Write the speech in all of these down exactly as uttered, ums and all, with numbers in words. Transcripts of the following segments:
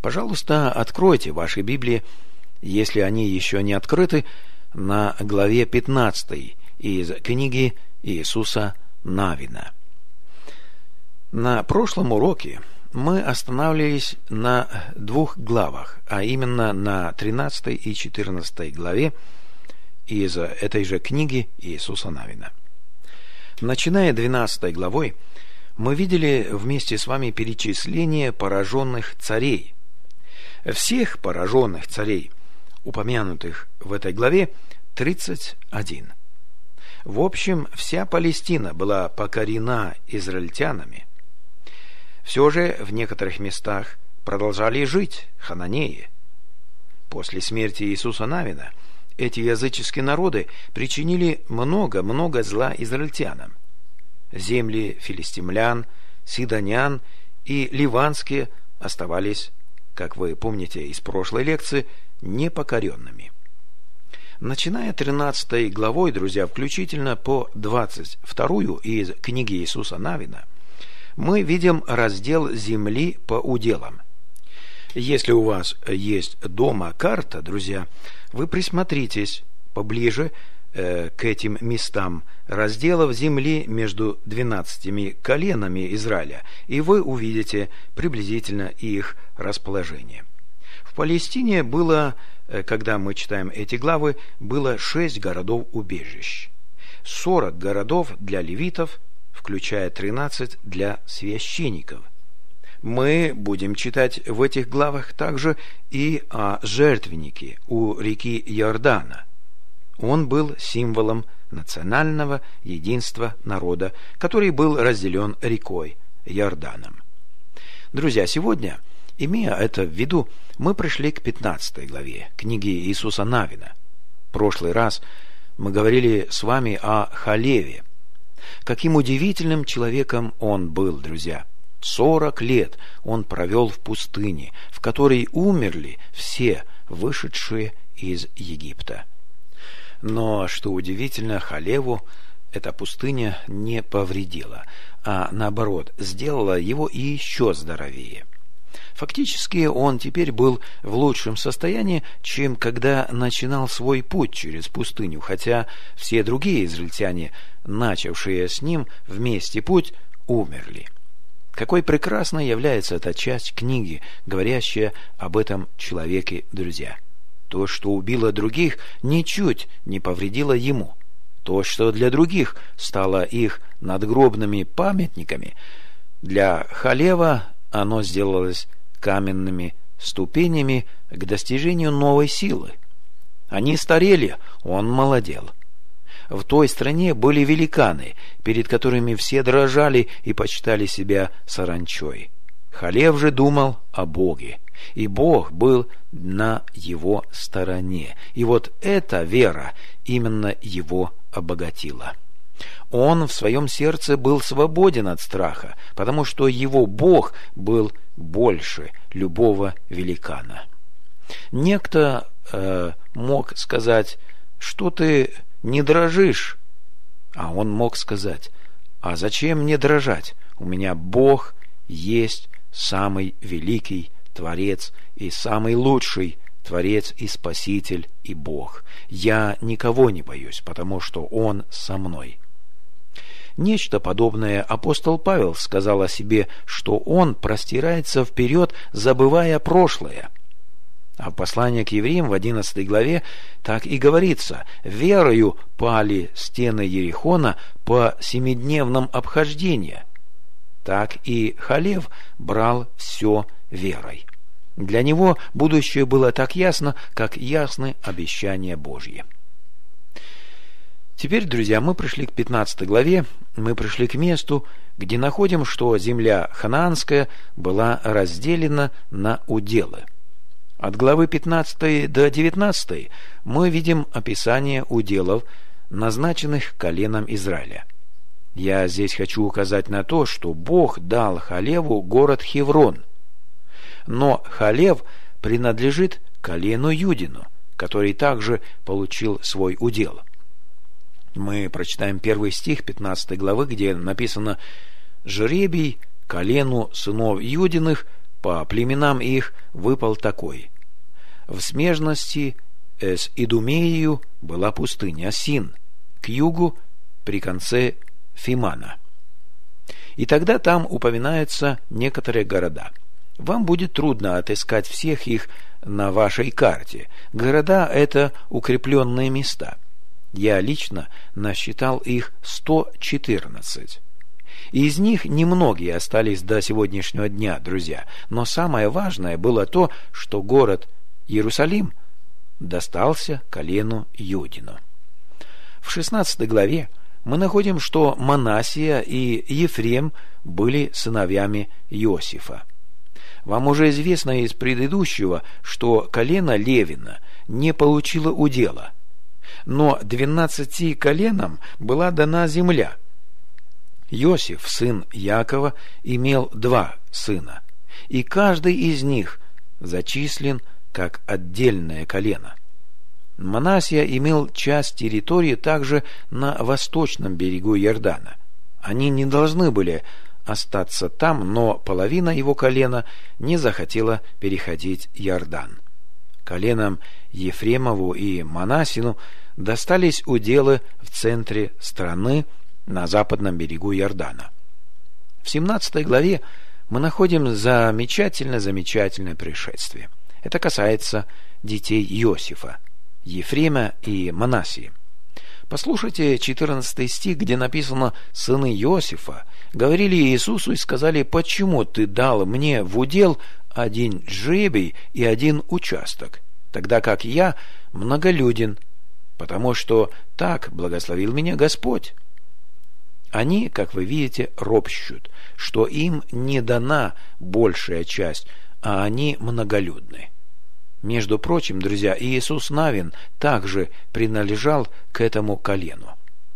Пожалуйста, откройте ваши Библии, если они еще не открыты, на главе пятнадцатой из книги Иисуса Навина. На прошлом уроке мы останавливались на двух главах, а именно на тринадцатой и четырнадцатой главе из этой же книги Иисуса Навина. Начиная двенадцатой главой, мы видели вместе с вами перечисление пораженных царей. Всех пораженных царей, упомянутых в этой главе, тридцать один. В общем, вся Палестина была покорена израильтянами. Все же в некоторых местах продолжали жить хананеи. После смерти Иисуса Навина эти языческие народы причинили много-много зла израильтянам. Земли филистимлян, сидонян и ливанские оставались, как вы помните из прошлой лекции, непокоренными. Начиная тринадцатой главой, друзья, включительно по двадцать вторую из книги Иисуса Навина, мы видим раздел земли по уделам. Если у вас есть дома карта, друзья, вы присмотритесь поближе э, к этим местам разделов земли между двенадцатими коленами Израиля, и вы увидите приблизительно их расположение. В Палестине было, э, когда мы читаем эти главы, было шесть городов-убежищ, сорок городов для левитов, включая тринадцать для священников. Мы будем читать в этих главах также и о жертвеннике у реки Иордана. Он был символом национального единства народа, который был разделен рекой Иорданом. Друзья, сегодня, имея это в виду, мы пришли к пятнадцатой главе книги Иисуса Навина. В прошлый раз мы говорили с вами о Халеве. Каким удивительным человеком он был, друзья. Сорок лет он провел в пустыне, в которой умерли все вышедшие из Египта. Но, что удивительно, Халеву эта пустыня не повредила, а наоборот, сделала его и еще здоровее. Фактически он теперь был в лучшем состоянии, чем когда начинал свой путь через пустыню, хотя все другие израильтяне, начавшие с ним вместе путь, умерли. Какой прекрасной является эта часть книги, говорящая об этом человеке, друзья. То, что убило других, ничуть не повредило ему. То, что для других стало их надгробными памятниками, для Халева оно сделалось каменными ступенями к достижению новой силы. Они старели, он молодел. В той стране были великаны, перед которыми все дрожали и почитали себя саранчой. Халев же думал о Боге, и Бог был на его стороне. И вот эта вера именно его обогатила. Он в своем сердце был свободен от страха, потому что его Бог был больше любого великана. Некто э, мог сказать, что ты не дрожишь, а он мог сказать, а зачем мне дрожать? У меня Бог есть самый великий Творец и самый лучший Творец и Спаситель и Бог. Я никого не боюсь, потому что Он со мной. Нечто подобное апостол Павел сказал о себе, что он простирается вперед, забывая прошлое. А в послании к евреям в одиннадцатой главе так и говорится: «Верою пали стены Ерихона по семидневном обхождении». Так и Халев брал все верой. Для него будущее было так ясно, как ясны обещания Божьи. Теперь, друзья, мы пришли к пятнадцатой главе, мы пришли к месту, где находим, что земля ханаанская была разделена на уделы. От главы пятнадцатой до девятнадцатой мы видим описание уделов, назначенных коленом Израиля. Я здесь хочу указать на то, что Бог дал Халеву город Хеврон. Но Халев принадлежит колену Юдину, который также получил свой удел. Мы прочитаем первый стих пятнадцатой главы, где написано: «Жребий колену сынов Юдиных по племенам их выпал такой. В смежности с Идумеей была пустыня Син, к югу при конце Фимана. И тогда там упоминаются некоторые города. Вам будет трудно отыскать всех их на вашей карте. Города – это укрепленные места. Я лично насчитал их сто четырнадцать. Из них немногие остались до сегодняшнего дня, друзья. Но самое важное было то, что город Иерусалим достался колену Юдину. В шестнадцатой главе мы находим, что Манассия и Ефрем были сыновьями Иосифа. Вам уже известно из предыдущего, что колено Левина не получило удела, но двенадцати коленам была дана земля. Иосиф, сын Якова, имел два сына, и каждый из них зачислен как отдельное колено. Манассия имел часть территории также на восточном берегу Иордана. Они не должны были остаться там, но половина его колена не захотела переходить Иордан. Коленам Ефремову и Манассину достались уделы в центре страны на западном берегу Иордана. В семнадцатой главе мы находим замечательно-замечательное происшествие. Это касается детей Иосифа, Ефрема и Манассии. Послушайте четырнадцатый стих, где написано: «Сыны Иосифа говорили Иисусу и сказали: почему ты дал мне в удел один жребий и один участок, тогда как я многолюден, потому что так благословил меня Господь». Они, как вы видите, ропщут, что им не дана большая часть, а они многолюдны. Между прочим, друзья, Иисус Навин также принадлежал к этому колену.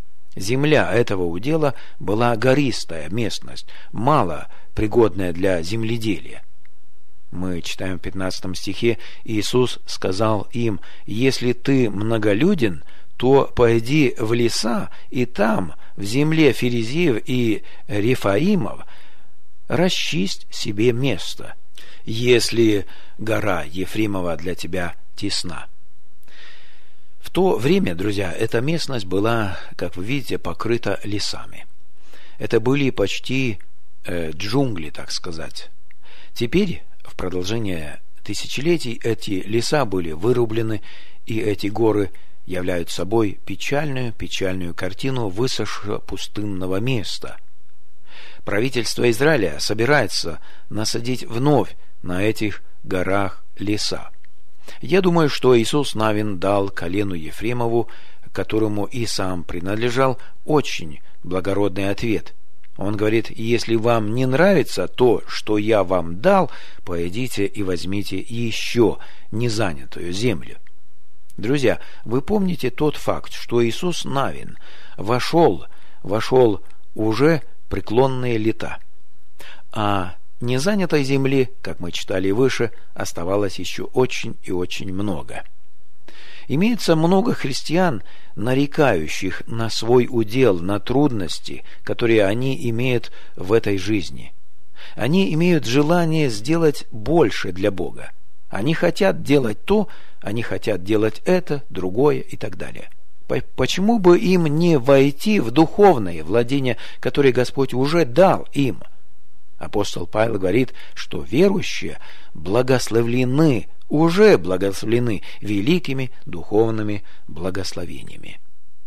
Земля этого удела была гористая местность, мало пригодная для земледелия. Мы читаем в пятнадцатом стихе: Иисус сказал им: «Если ты многолюден, то пойди в леса, и там, в земле Ферезеев и Рефаимов, расчисть себе место, если гора Ефремова для тебя тесна». В то время, друзья, эта местность была, как вы видите, покрыта лесами. Это были почти э, джунгли, так сказать. Теперь, в продолжение тысячелетий, эти леса были вырублены, и эти горы являют собой печальную-печальную картину высохшего пустынного места. Правительство Израиля собирается насадить вновь на этих горах леса. Я думаю, что Иисус Навин дал колену Ефремову, которому и сам принадлежал, очень благородный ответ. Он говорит: если вам не нравится то, что я вам дал, пойдите и возьмите еще незанятую землю. Друзья, вы помните тот факт, что Иисус Навин вошел, вошел уже преклонные лета, а незанятой земли, как мы читали выше, оставалось еще очень и очень много. Имеется много христиан, нарекающих на свой удел, на трудности, которые они имеют в этой жизни. Они имеют желание сделать больше для Бога. Они хотят делать то, они хотят делать это, другое и так далее. Почему бы им не войти в духовное владение, которое Господь уже дал им? Апостол Павел говорит, что верующие благословлены, уже благословлены великими духовными благословениями.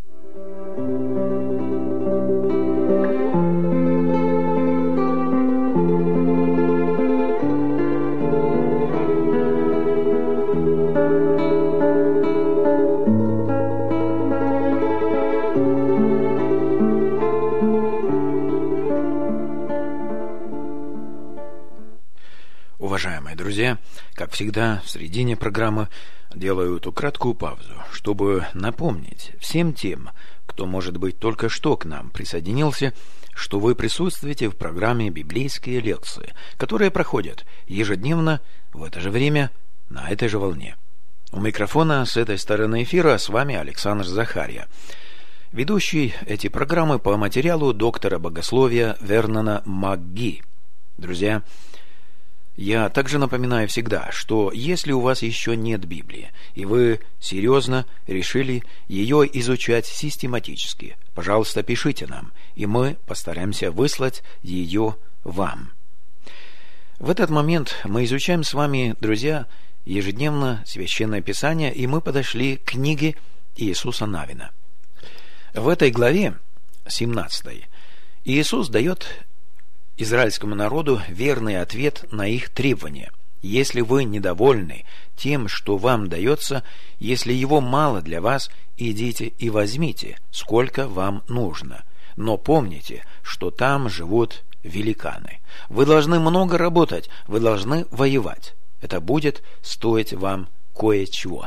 Уважаемые друзья, как всегда, в середине программы делаю эту краткую паузу, чтобы напомнить всем тем, кто, может быть, только что к нам присоединился, что вы присутствуете в программе «Библейские лекции», которые проходят ежедневно в это же время на этой же волне. У микрофона с этой стороны эфира с вами Александр Захарья, ведущий эти программы по материалу доктора богословия Вернона МакГи. Друзья, Я также напоминаю всегда, что если у вас еще нет Библии, и вы серьезно решили ее изучать систематически, пожалуйста, пишите нам, и мы постараемся выслать ее вам. В этот момент мы изучаем с вами, друзья, ежедневно Священное Писание, и мы подошли к книге Иисуса Навина. В этой главе, семнадцатой, Иисус дает израильскому народу верный ответ на их требования. Если вы недовольны тем, что вам дается, если его мало для вас, идите и возьмите, сколько вам нужно. Но помните, что там живут великаны. Вы должны много работать, вы должны воевать. Это будет стоить вам кое-чего.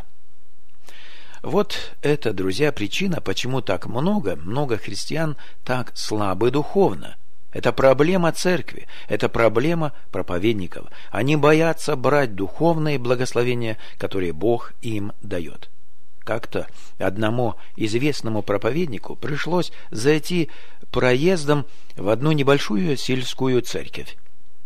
Вот это, друзья, причина, почему так много, много христиан так слабы духовно. Это проблема церкви, это проблема проповедников. Они боятся брать духовные благословения, которые Бог им дает. Как-то одному известному проповеднику пришлось зайти проездом в одну небольшую сельскую церковь.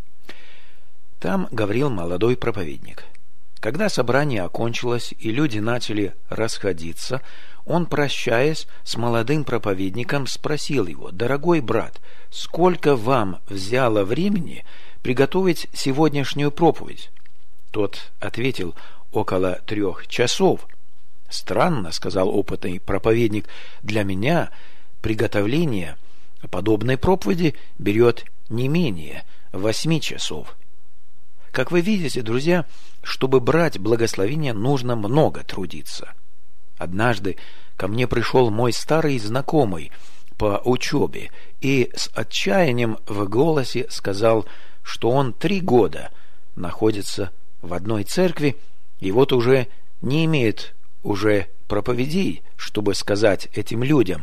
Там говорил молодой проповедник. Когда собрание окончилось и люди начали расходиться, он, прощаясь с молодым проповедником, спросил его: «Дорогой брат, сколько вам взяло времени приготовить сегодняшнюю проповедь?» Тот ответил: «Около трех часов». «Странно, — сказал опытный проповедник, — для меня приготовление подобной проповеди берет не менее восьми часов». Как вы видите, друзья, чтобы брать благословение, нужно много трудиться. Однажды ко мне пришел мой старый знакомый по учебе и с отчаянием в голосе сказал, что он три года находится в одной церкви и вот уже не имеет уже проповедей, чтобы сказать этим людям.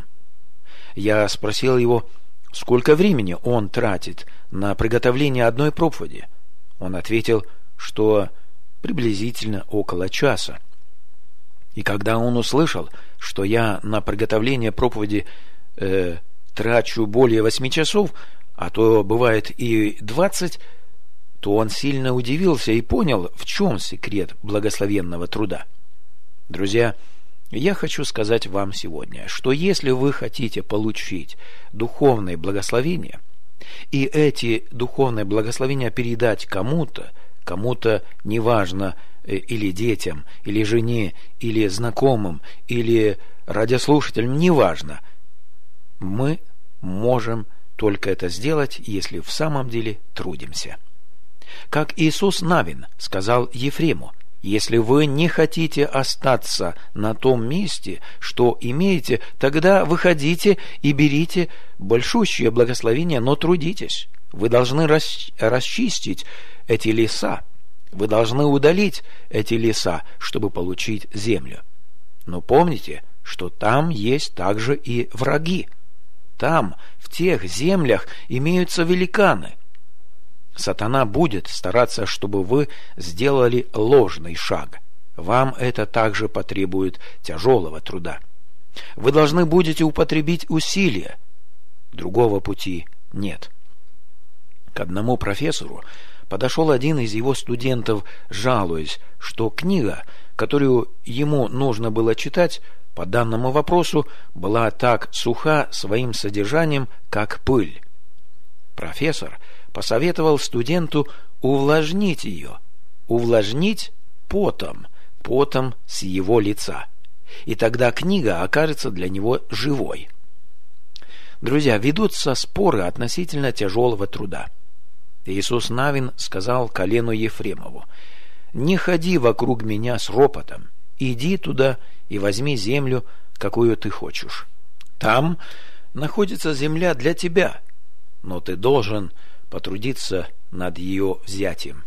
Я спросил его, сколько времени он тратит на приготовление одной проповеди. Он ответил, что приблизительно около часа. И когда он услышал, что я на приготовление проповеди э, трачу более восьми часов, а то бывает и двадцать, то он сильно удивился и понял, в чем секрет благословенного труда. Друзья, я хочу сказать вам сегодня, что если вы хотите получить духовное благословение, и эти духовные благословения передать кому-то, кому-то неважно, или детям, или жене, или знакомым, или радиослушателям, неважно, мы можем только это сделать, если в самом деле трудимся. Как Иисус Навин сказал Ефрему: «Если вы не хотите остаться на том месте, что имеете, тогда выходите и берите большущее благословение, но трудитесь. Вы должны рас... расчистить эти леса, вы должны удалить эти леса, чтобы получить землю. Но помните, что там есть также и враги. Там, в тех землях, имеются великаны. Сатана будет стараться, чтобы вы сделали ложный шаг. Вам это также потребует тяжелого труда. Вы должны будете употребить усилия. Другого пути нет». К одному профессору подошел один из его студентов, жалуясь, что книга, которую ему нужно было читать по данному вопросу, была так суха своим содержанием, как пыль. Профессор посоветовал студенту увлажнить ее, увлажнить потом, потом с его лица, и тогда книга окажется для него живой. Друзья, ведутся споры относительно тяжелого труда. Иисус Навин сказал колену Ефремову: «Не ходи вокруг меня с ропотом, иди туда и возьми землю, какую ты хочешь. Там находится земля для тебя, но ты должен потрудиться над ее взятием».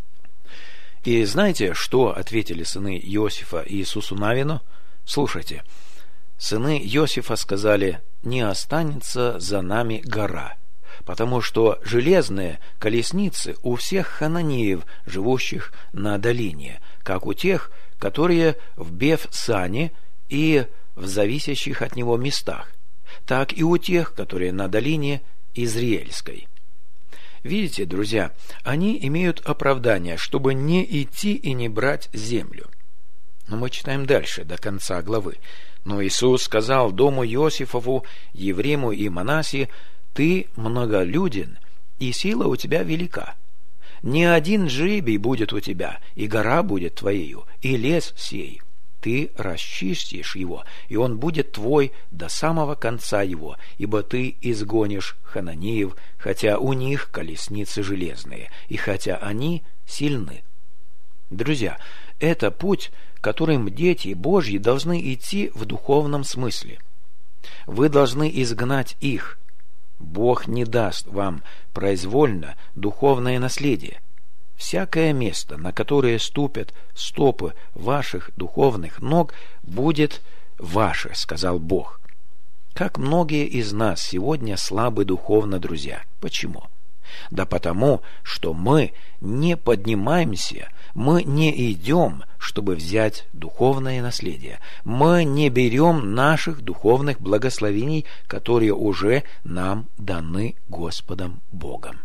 И знаете, что ответили сыны Иосифа Иисусу Навину? Слушайте, сыны Иосифа сказали: «Не останется за нами гора, потому что железные колесницы у всех хананеев, живущих на долине, как у тех, которые в Беф-Сане и в зависящих от него местах, так и у тех, которые на долине Израильской». Видите, друзья, они имеют оправдание, чтобы не идти и не брать землю. Но мы читаем дальше, до конца главы. «Но Иисус сказал дому Иосифову, Еврему и Манасии: ты многолюден, и сила у тебя велика. Не один жребий будет у тебя, и гора будет твоею, и лес сей. Ты расчистишь его, и он будет твой до самого конца его, ибо ты изгонишь хананеев, хотя у них колесницы железные, и хотя они сильны». Друзья, это путь, которым дети Божьи должны идти в духовном смысле. Вы должны изгнать их. Бог не даст вам произвольно духовное наследие. Всякое место, на которое ступят стопы ваших духовных ног, будет ваше, сказал Бог. Как многие из нас сегодня слабы духовно, друзья. Почему? Да потому, что мы не поднимаемся, мы не идем, чтобы взять духовное наследие. Мы не берем наших духовных благословений, которые уже нам даны Господом Богом.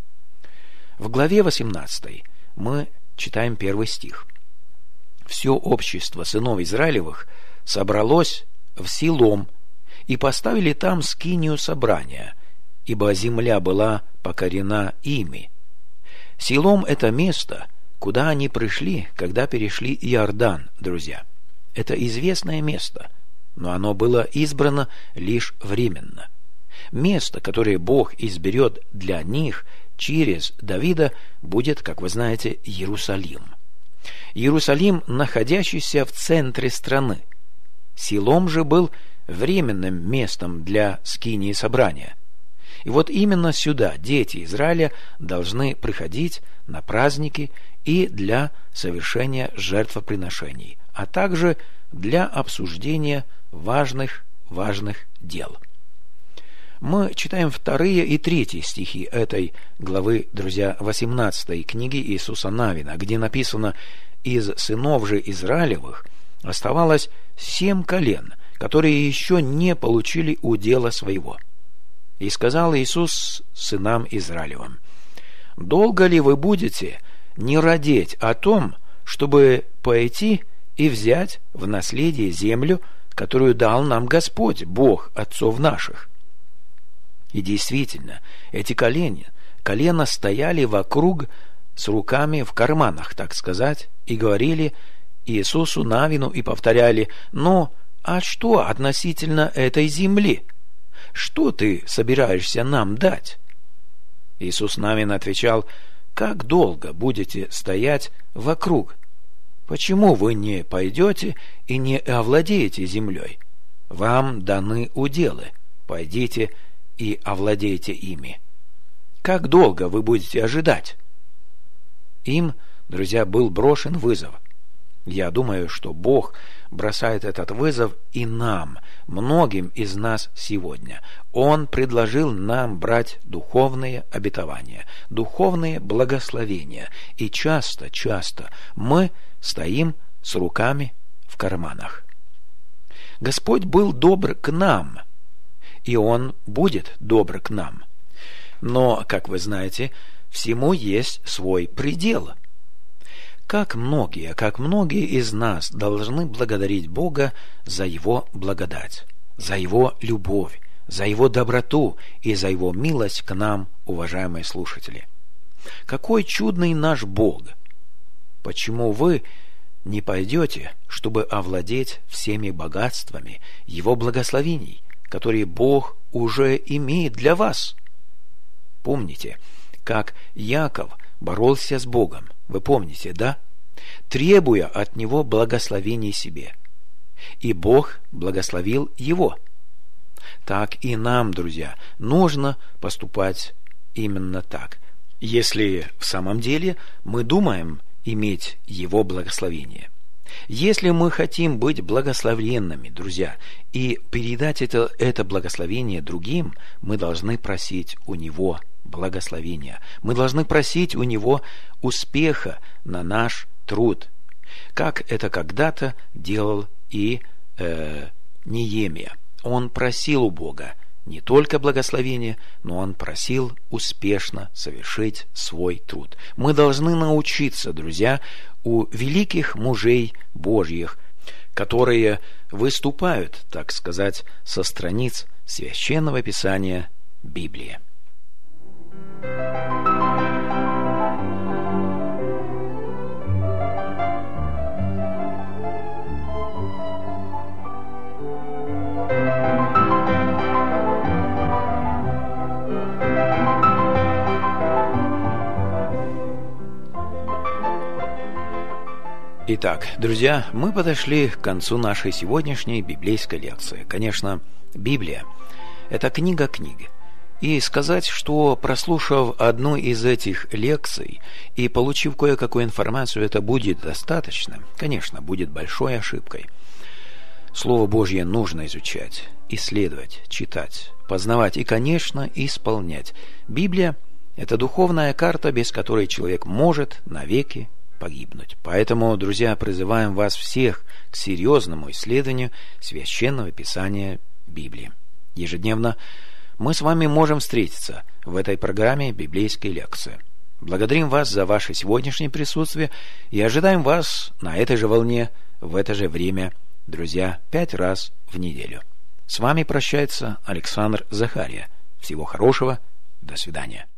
В главе восемнадцатой мы читаем первый стих. «Все общество сынов Израилевых собралось в Силом, и поставили там скинию собрания, ибо земля была покорена ими». Силом – это место, куда они пришли, когда перешли Иордан, друзья. Это известное место, но оно было избрано лишь временно. Место, которое Бог изберет для них через Давида, будет, как вы знаете, Иерусалим. Иерусалим, находящийся в центре страны. Силом же был временным местом для скинии собрания. И вот именно сюда дети Израиля должны приходить на праздники и для совершения жертвоприношений, а также для обсуждения важных, важных дел. Мы читаем вторые и третьи стихи этой главы, друзья, восемнадцатой книги Иисуса Навина, где написано: «Из сынов же Израилевых оставалось семь колен, которые еще не получили удела своего. И сказал Иисус сынам Израилевым: долго ли вы будете не радеть о том, чтобы пойти и взять в наследие землю, которую дал нам Господь, Бог отцов наших?» И действительно, эти колени, колена стояли вокруг с руками в карманах, так сказать, и говорили Иисусу Навину и повторяли: «Ну, а что относительно этой земли? Что ты собираешься нам дать?» Иисус Навин отвечал: «Как долго будете стоять вокруг? Почему вы не пойдете и не овладеете землей? Вам даны уделы, пойдите и овладейте ими. Как долго вы будете ожидать?» Им, друзья, был брошен вызов. Я думаю, что Бог бросает этот вызов и нам, многим из нас сегодня. Он предложил нам брать духовные обетования, духовные благословения, и часто, часто мы стоим с руками в карманах. Господь был добр к нам, и Он будет добр к нам. Но, как вы знаете, всему есть свой предел. Как многие, как многие из нас должны благодарить Бога за Его благодать, за Его любовь, за Его доброту и за Его милость к нам, уважаемые слушатели. Какой чудный наш Бог! Почему вы не пойдете, чтобы овладеть всеми богатствами Его благословений, которые Бог уже имеет для вас? Помните, как Яков боролся с Богом? Вы помните, да? Требуя от него благословений себе. И Бог благословил его. Так и нам, друзья, нужно поступать именно так, если в самом деле мы думаем иметь Его благословение. Если мы хотим быть благословенными, друзья, и передать это, это благословение другим, мы должны просить у Него благословения. Мы должны просить у Него успеха на наш труд, как это когда-то делал и э, Неемия. Он просил у Бога: не только благословение, но он просил успешно совершить свой труд. Мы должны научиться, друзья, у великих мужей Божьих, которые выступают, так сказать, со страниц Священного Писания Библии. Итак, друзья, мы подошли к концу нашей сегодняшней библейской лекции. Конечно, Библия – это книга книги. И сказать, что прослушав одну из этих лекций и получив кое-какую информацию, это будет достаточно, конечно, будет большой ошибкой. Слово Божье нужно изучать, исследовать, читать, познавать и, конечно, исполнять. Библия – это духовная карта, без которой человек может навеки погибнуть. Поэтому, друзья, призываем вас всех к серьезному исследованию Священного Писания Библии. Ежедневно мы с вами можем встретиться в этой программе библейской лекции. Благодарим вас за ваше сегодняшнее присутствие и ожидаем вас на этой же волне в это же время, друзья, пять раз в неделю. С вами прощается Александр Захария. Всего хорошего. До свидания.